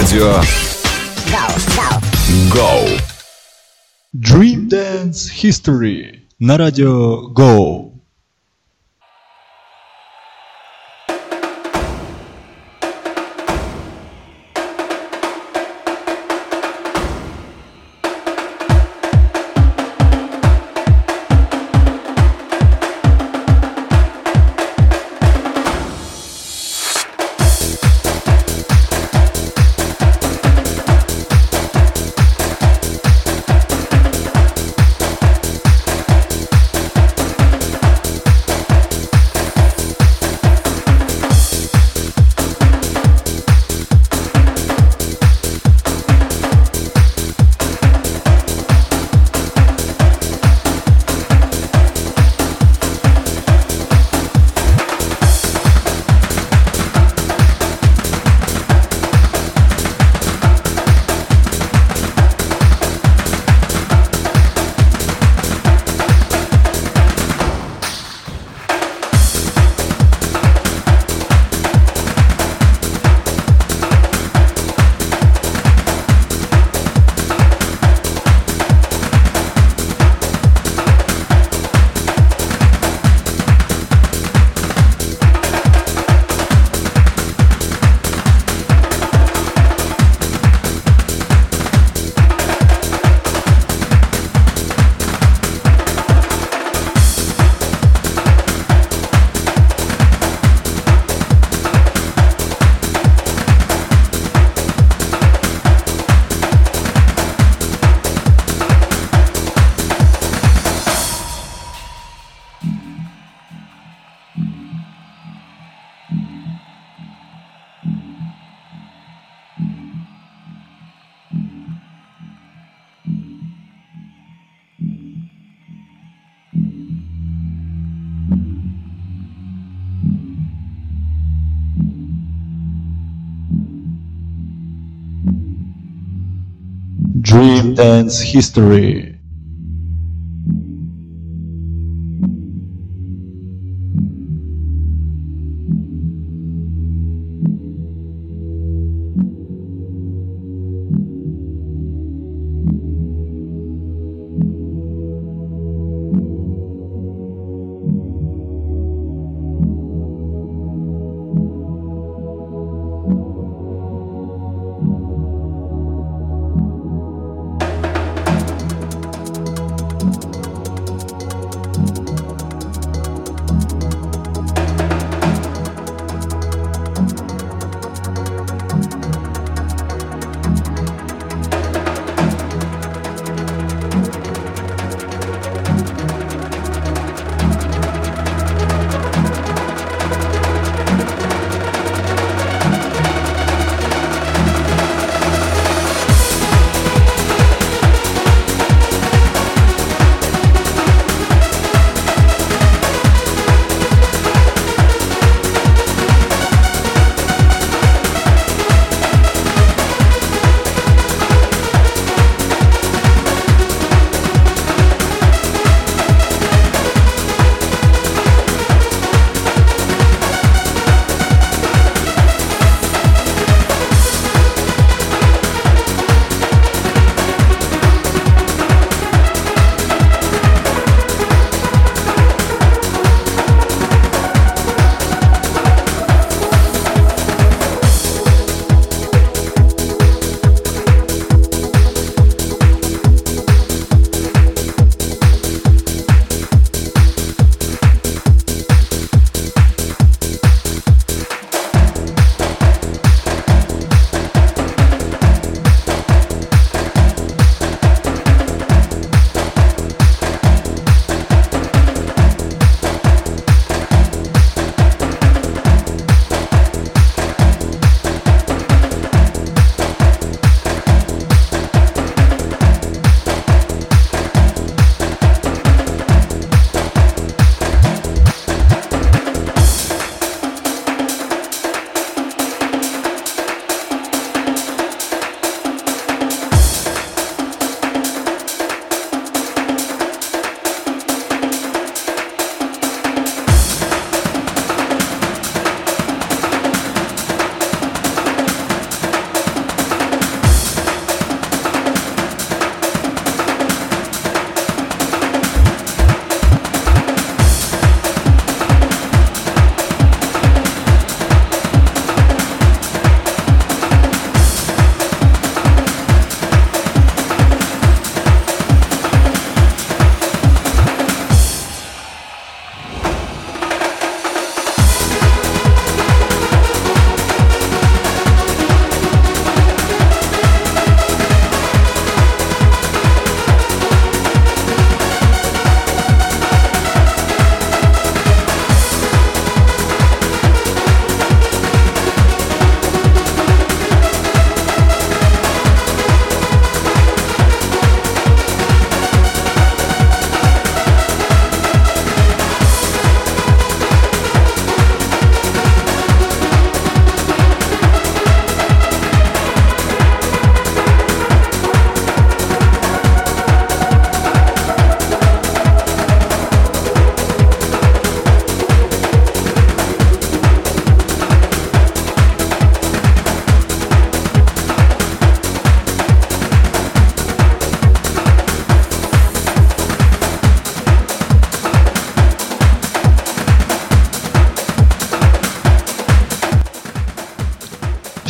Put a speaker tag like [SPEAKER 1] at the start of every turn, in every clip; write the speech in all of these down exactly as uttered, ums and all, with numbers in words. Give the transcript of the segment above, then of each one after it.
[SPEAKER 1] радио Go.
[SPEAKER 2] Dream Dance History на радио Go. Dream Dance History.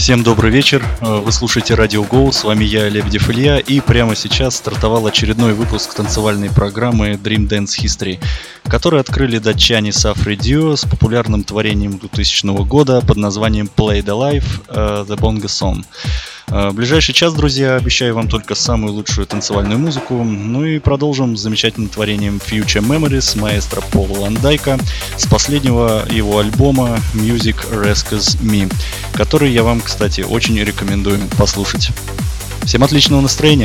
[SPEAKER 2] Всем добрый вечер, вы слушаете Радио Go, с вами я, Лебедев Илья, и прямо сейчас стартовал очередной выпуск танцевальной программы Dream Dance History, который открыли датчане Safri Duo с популярным творением двухтысячного года под названием Played Alive uh, The Bongo Song. В ближайший час, друзья, обещаю вам только самую лучшую танцевальную музыку. Ну и продолжим с замечательным творением Future Memories маэстро Пола Ван Дайка с последнего его альбома Music Rescues Me, который я вам, кстати, очень рекомендую послушать. Всем отличного настроения!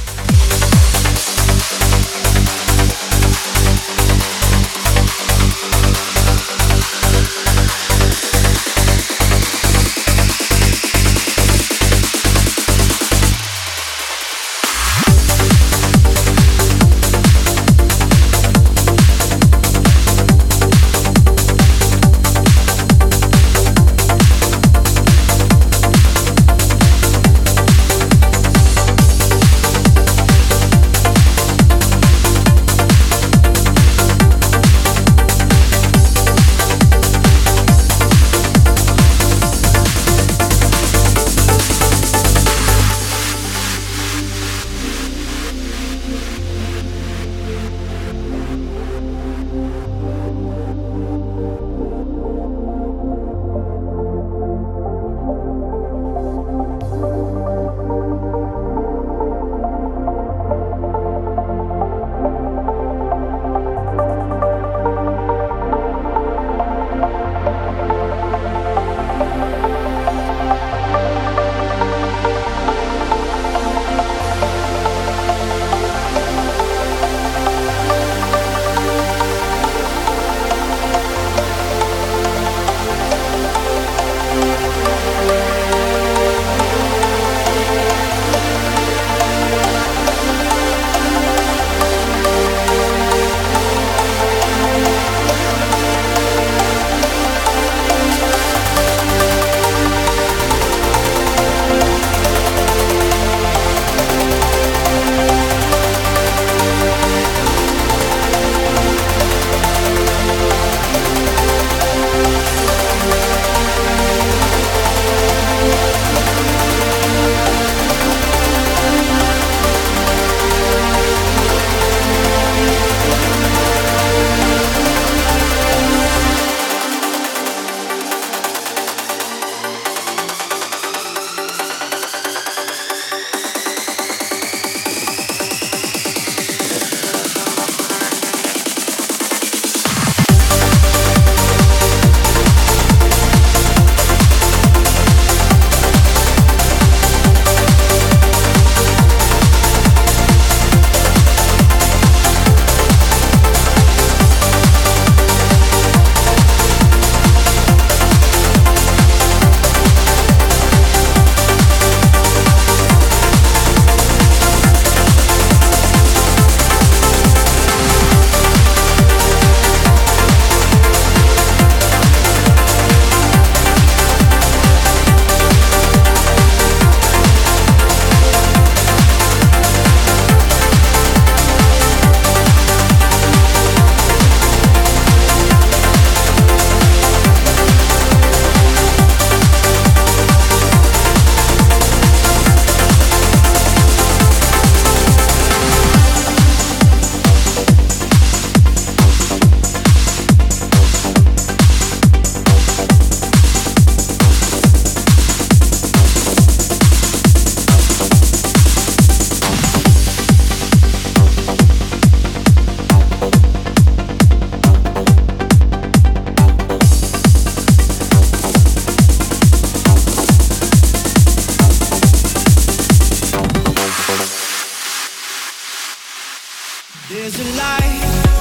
[SPEAKER 1] There's a light,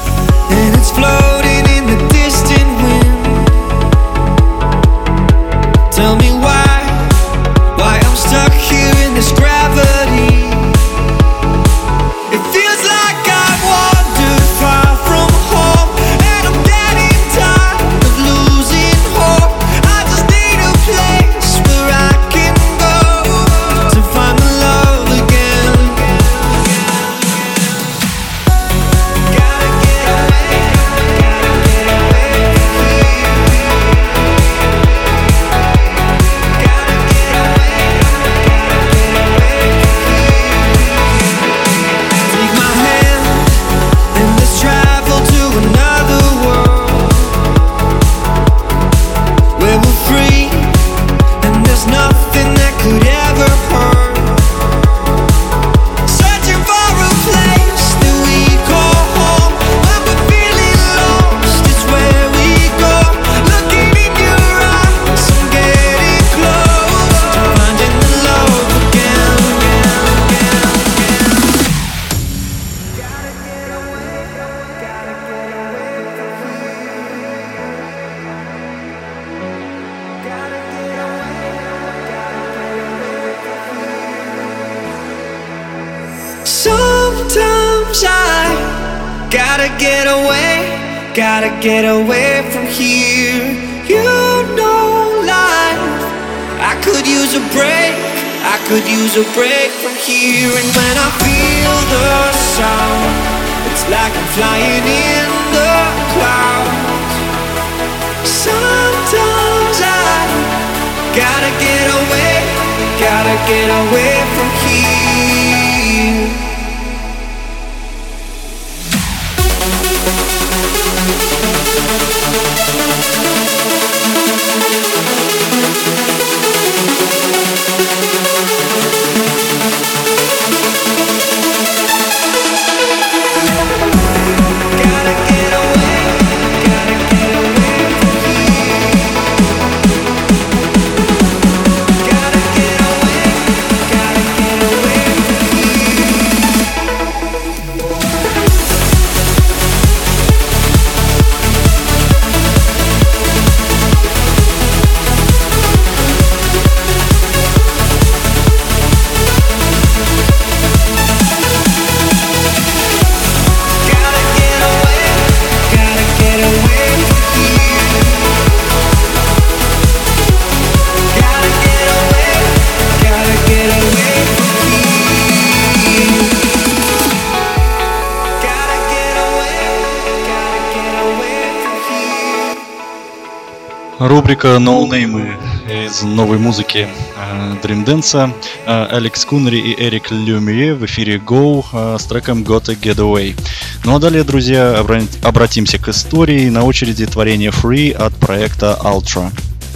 [SPEAKER 1] and it's floating in the distant wind. Tell me why, why I'm stuck here in this gravity. It feels like I've wandered far from home, and I'm getting tired of losing hope. I just need a place where I can go to find the love again. Gotta get away, gotta get away from here. I gotta get away, gotta get away from here. You know life, I could use a break, I could use a break from here. And when I feel the sound, it's like I'm flying in the clouds. Sometimes I gotta get away, gotta get away from here.
[SPEAKER 2] Рубрика «Ноунеймы» из новой музыки Dream Dance. Алекс Кунри и Эрик Люмье в эфире Go с треком Gotta Get Away. Ну а далее, друзья, обратимся к истории. На очереди творение Free от проекта Ultra.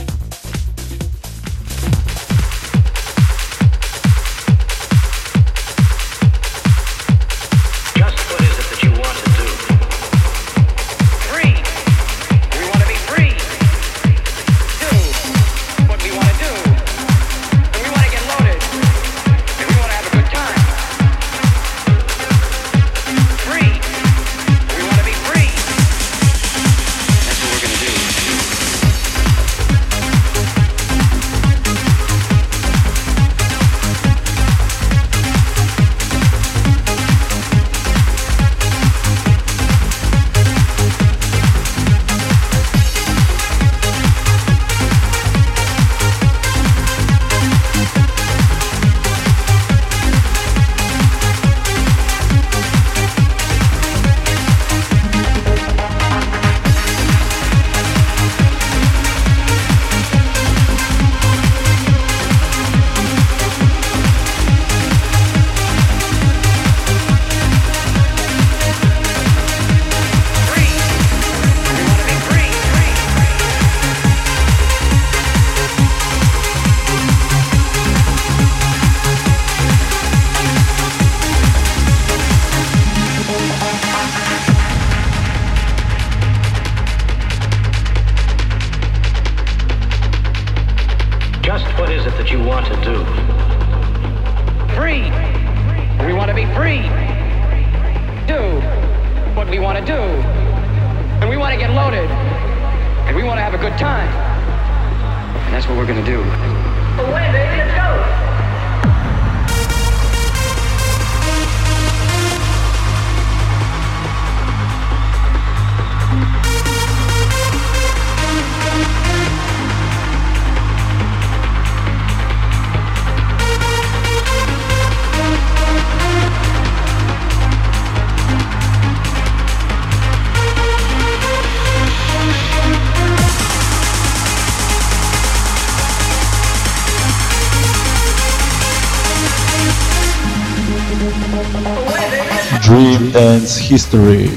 [SPEAKER 3] Dream Dance History.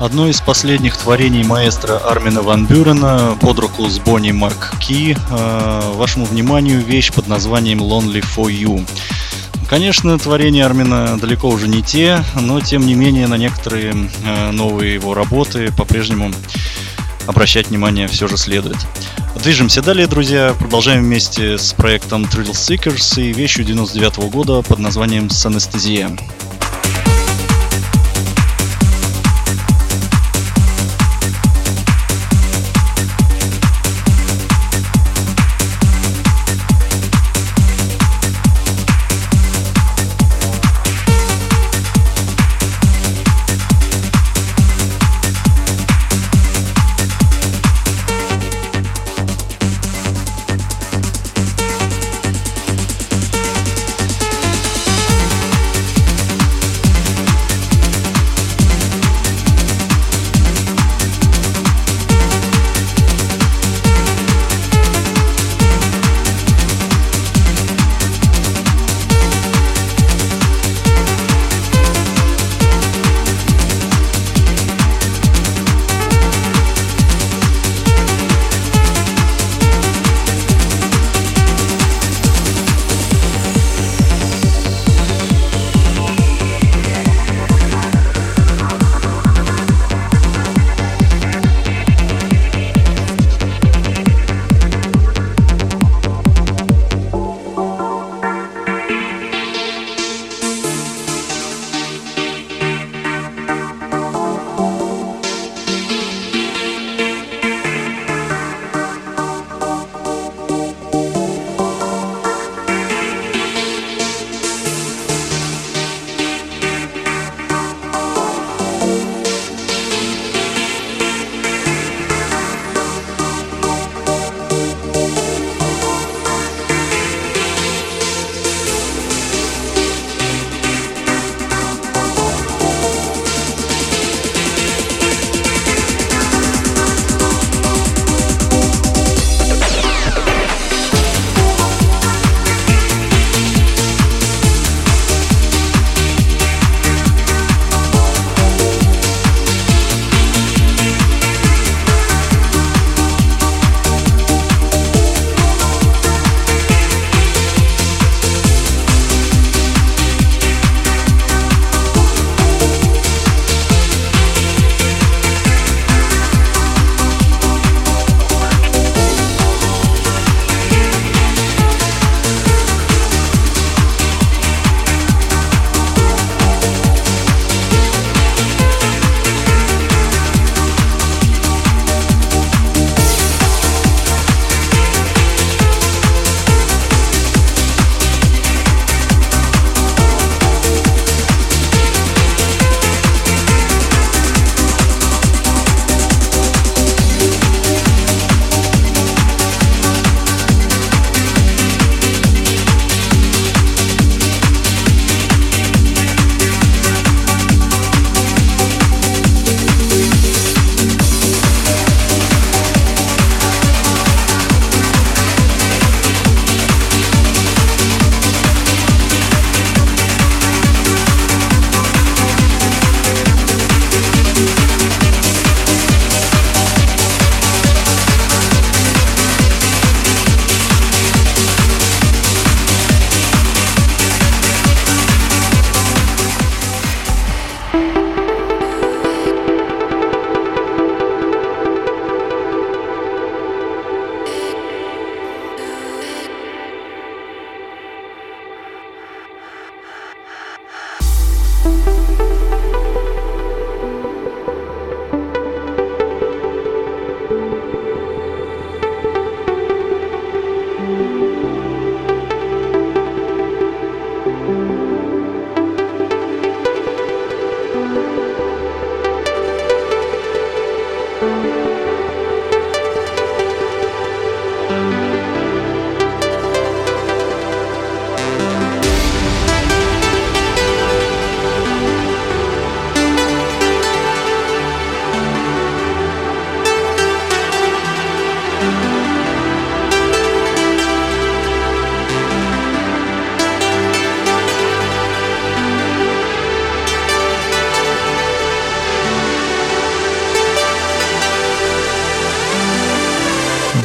[SPEAKER 2] Одно из последних творений маэстро Армина ван Бюрена под руку с Бонни МакКи. Э, вашему вниманию вещь под названием Lonely for You. Конечно, творения Армина далеко уже не те, но тем не менее на некоторые э, новые его работы по-прежнему обращать внимание все же следует. Движемся далее, друзья. Продолжаем вместе с проектом Thrill Seekers и вещью девяносто девятого года под названием Synesthesia.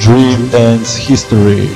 [SPEAKER 3] Dream Dance History.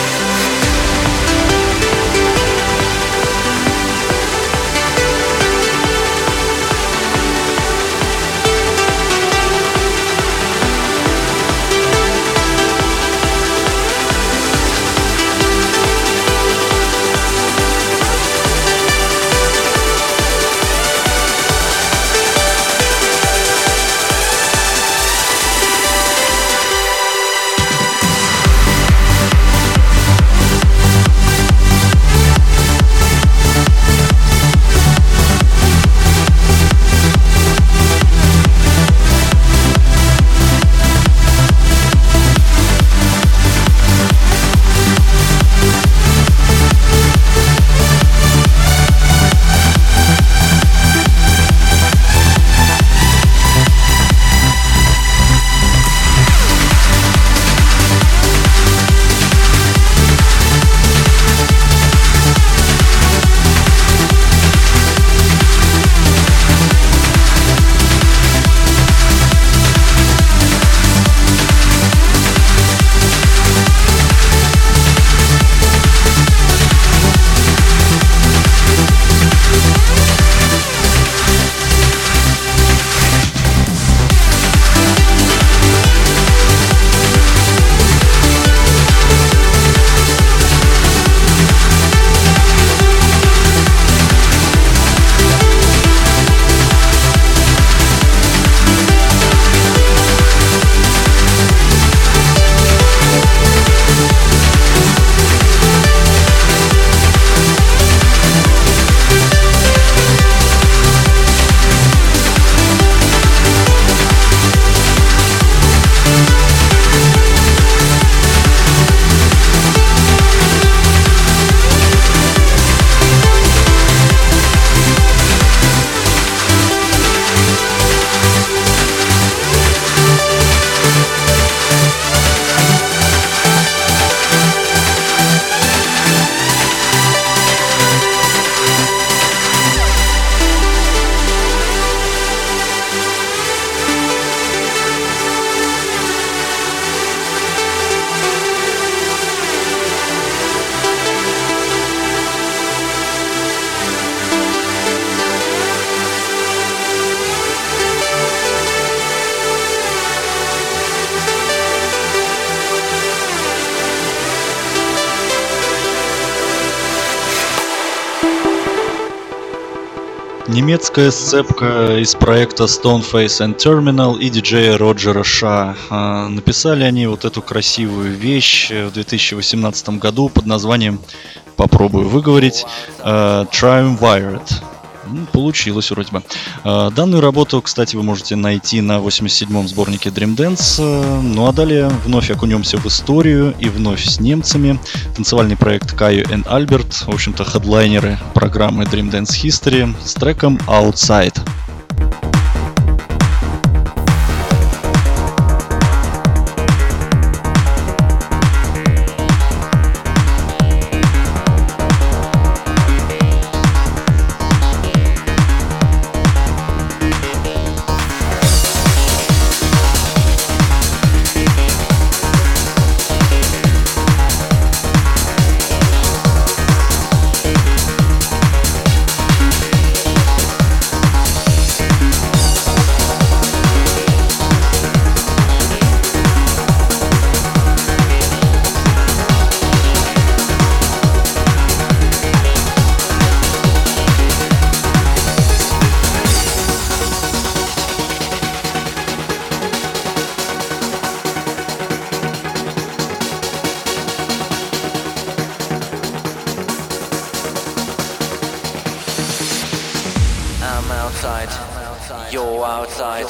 [SPEAKER 2] Немецкая сцепка из проекта Stoneface and Terminal и диджея Роджера Ша. Написали они вот эту красивую вещь в две тысячи восемнадцатом году под названием, попробую выговорить, Triumvirate. Ну, получилось вроде бы. Данную работу, кстати, вы можете найти на восемьдесят седьмом сборнике Dream Dance. Ну а далее вновь окунемся в историю и вновь с немцами. Танцевальный проект Кайо и Альберт, в общем-то, хедлайнеры программы Dream Dance History с треком Outside.
[SPEAKER 4] You're outside.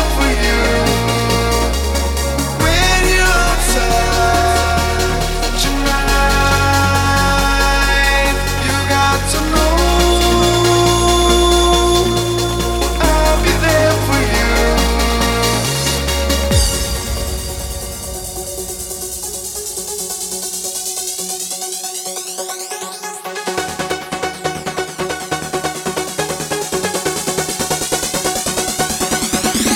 [SPEAKER 1] Tonight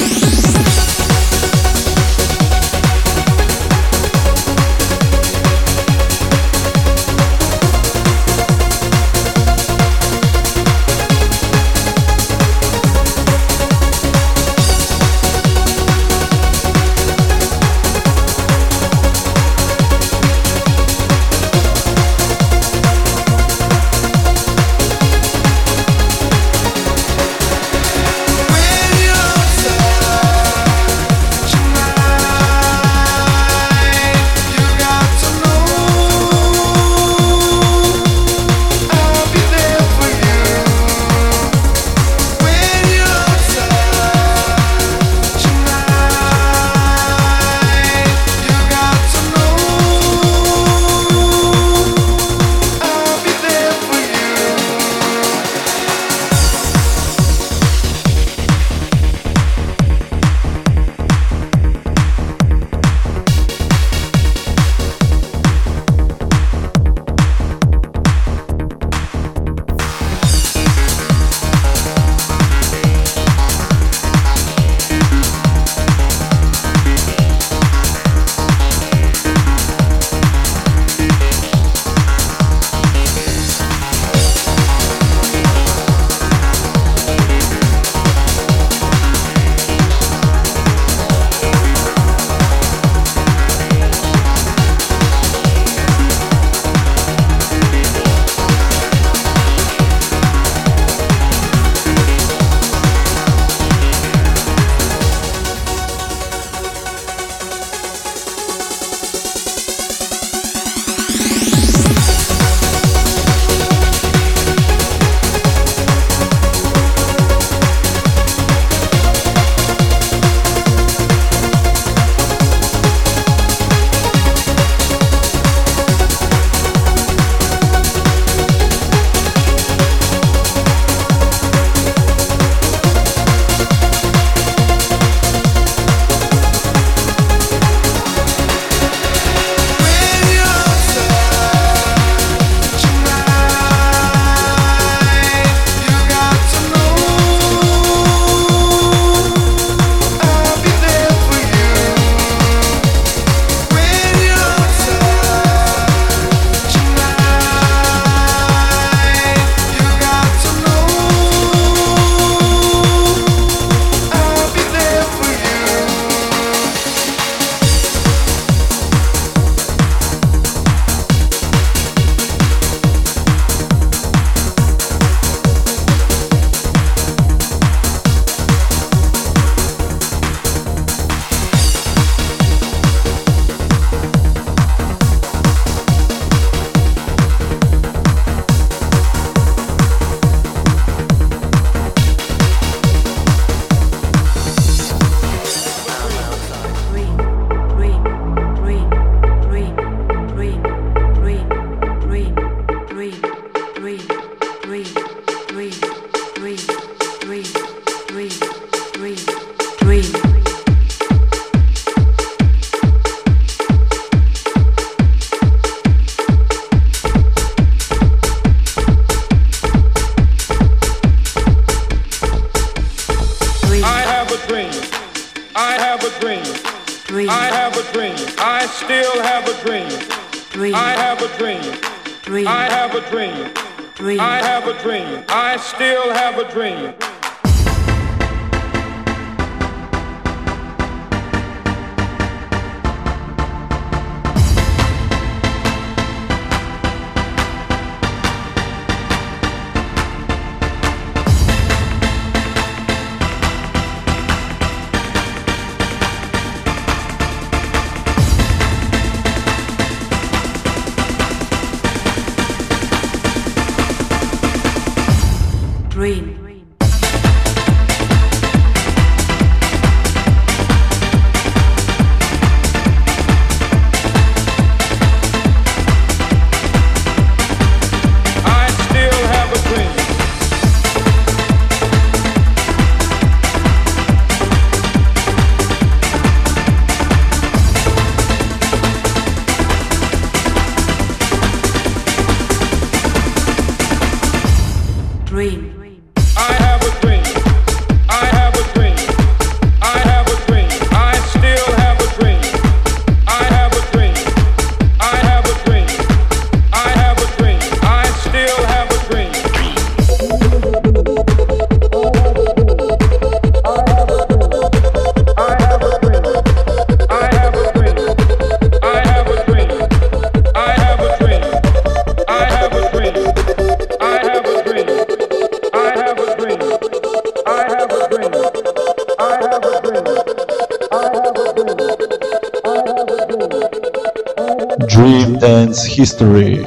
[SPEAKER 5] dream. I have a dream. I still have a dream. Dream. I have a dream. Dream. I have a dream. Dream. I have a dream. I still have a dream.
[SPEAKER 6] Dream.
[SPEAKER 3] Dream Dance History.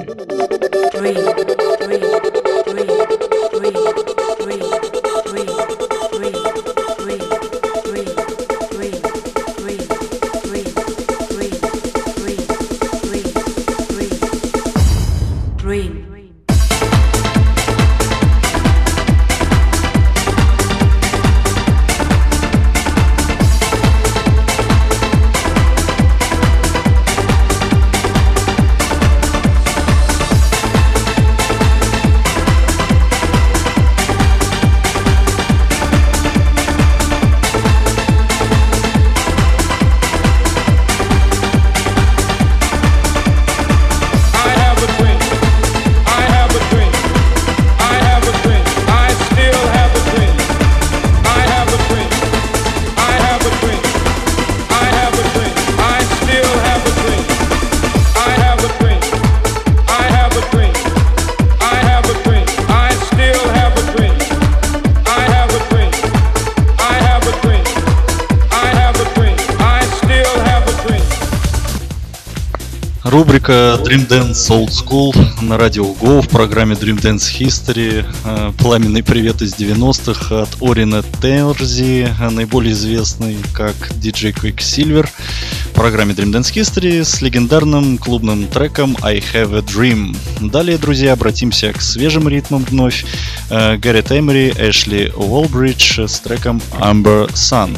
[SPEAKER 2] Рубрика Dream Dance Old School на радио Go в программе Dream Dance History. Пламенный привет из девяностых от Орина Терзи, наиболее известный как диджей Quicksilver, в программе Dream Dance History с легендарным клубным треком I Have a Dream. Далее, друзья, обратимся к свежим ритмам вновь. Гаррет Эмери, Эшли Уолбридж с треком Amber Sun.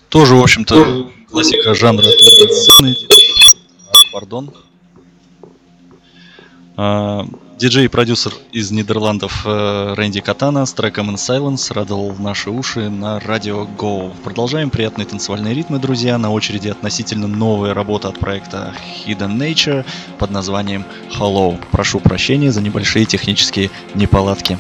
[SPEAKER 2] Тоже, в общем-то, классика жанра сцены. Пардон. А, диджей и продюсер из Нидерландов э, Рэнди Катана с треком In Silence радовал наши уши на радио Go. Продолжаем приятные танцевальные ритмы, друзья. На очереди относительно новая работа от проекта Hidden Nature под названием Hello. Прошу прощения за небольшие технические неполадки.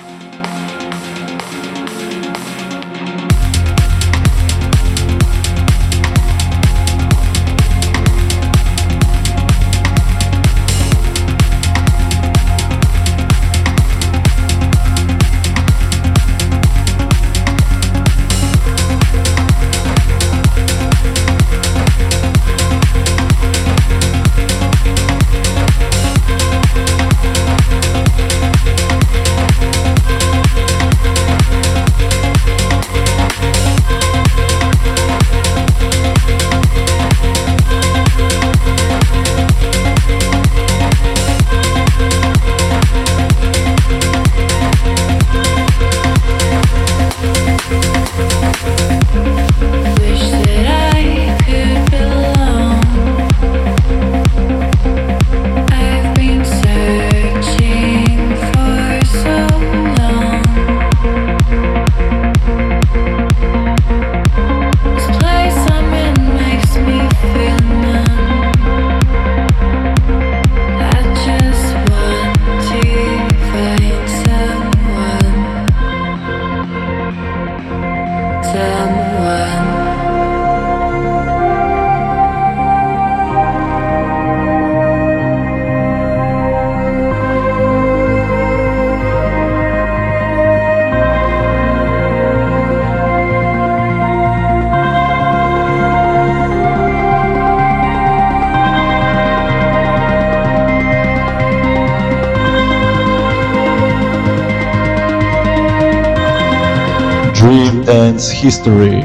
[SPEAKER 3] Dream Dance History.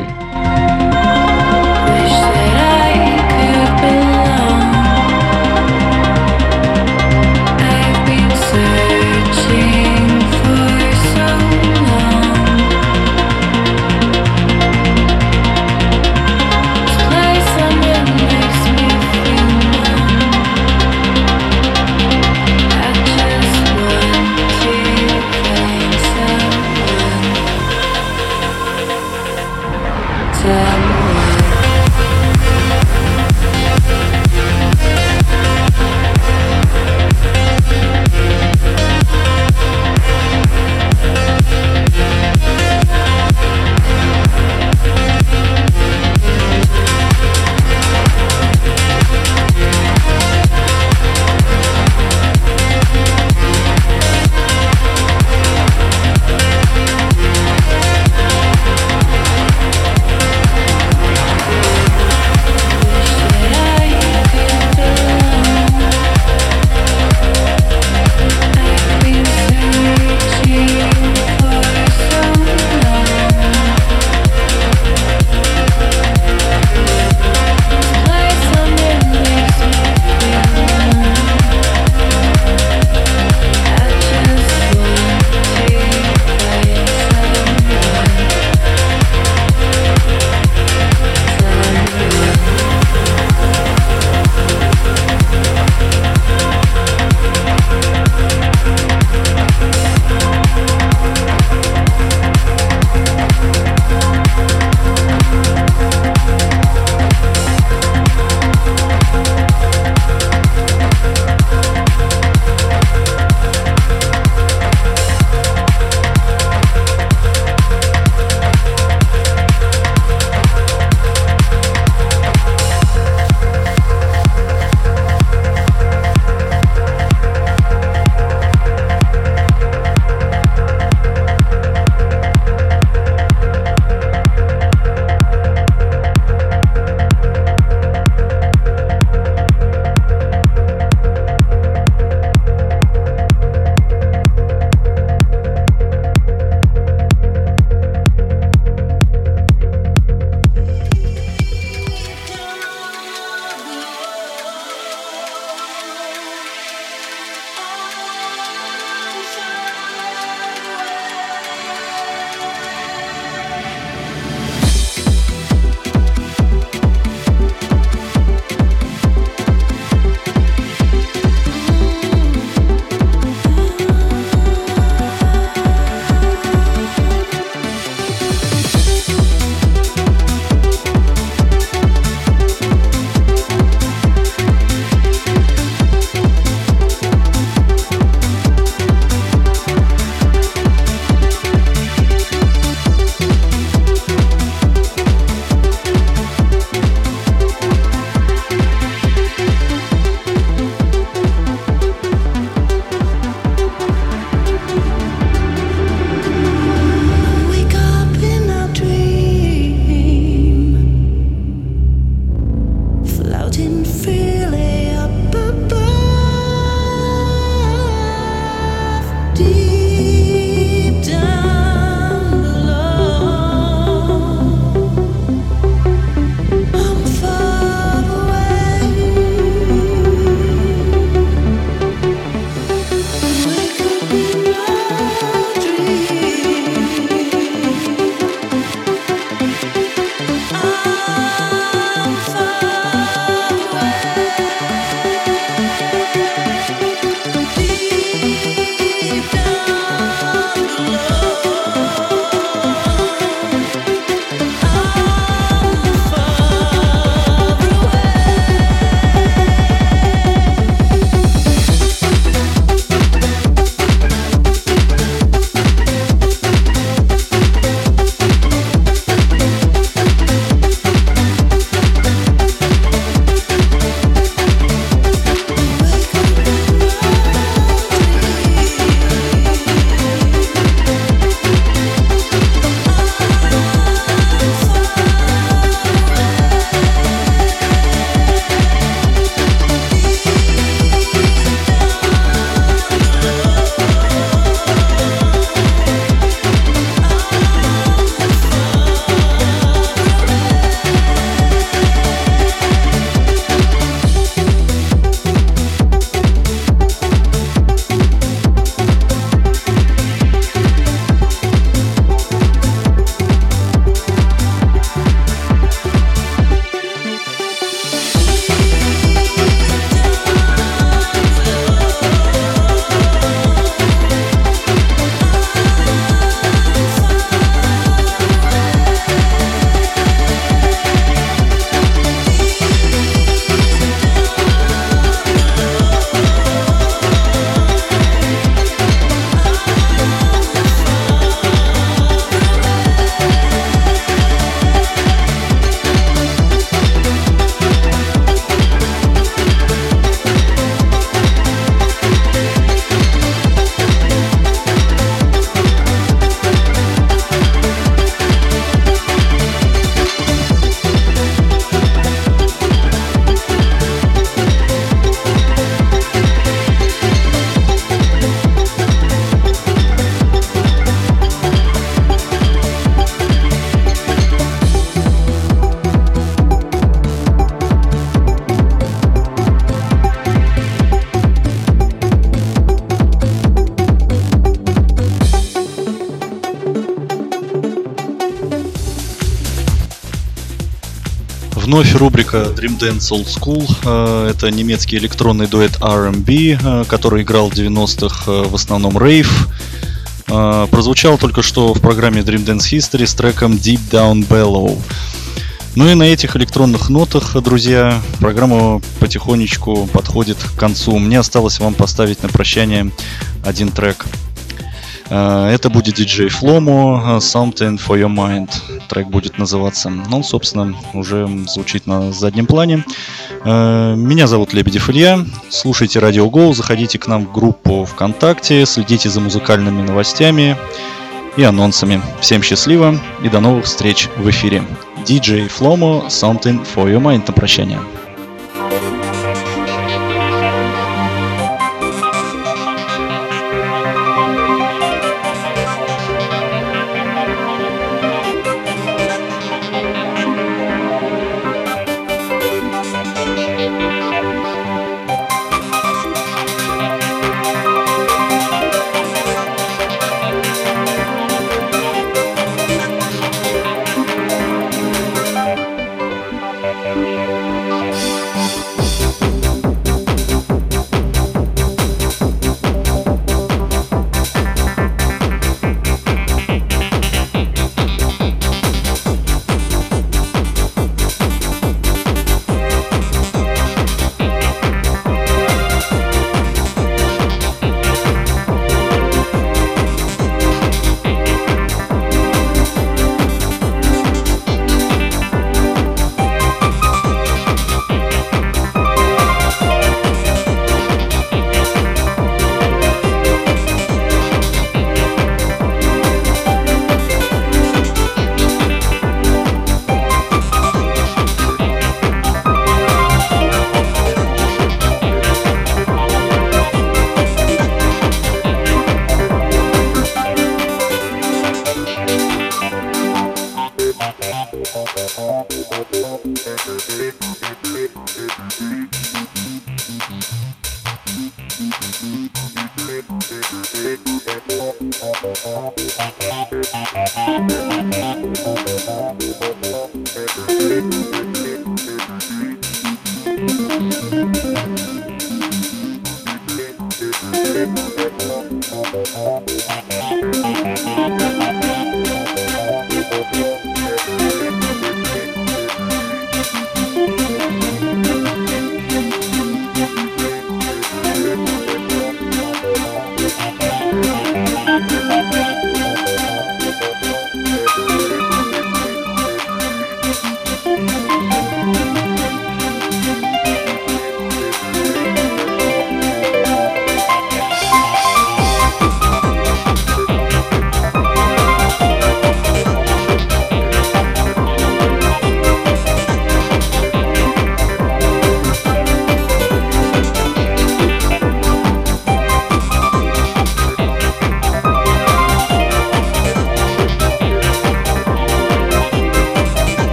[SPEAKER 2] Вновь рубрика Dream Dance Old School. Это немецкий электронный дуэт ар энд би, который играл в девяностых в основном рейв. Прозвучал только что в программе Dream Dance History с треком Deep Down Below. Ну и на этих электронных нотах, друзья, программа потихонечку подходит к концу. Мне осталось вам поставить на прощание один трек. Это будет диджей Flomo, Something for Your Mind. Трек будет называться. Ну, собственно, уже звучит на заднем плане. Меня зовут Лебедев Илья. Слушайте Radio Go, заходите к нам в группу ВКонтакте, следите за музыкальными новостями и анонсами. Всем счастливо и до новых встреч в эфире. диджей Flomo, Something for Your Mind на прощание.
[SPEAKER 6] Thank you.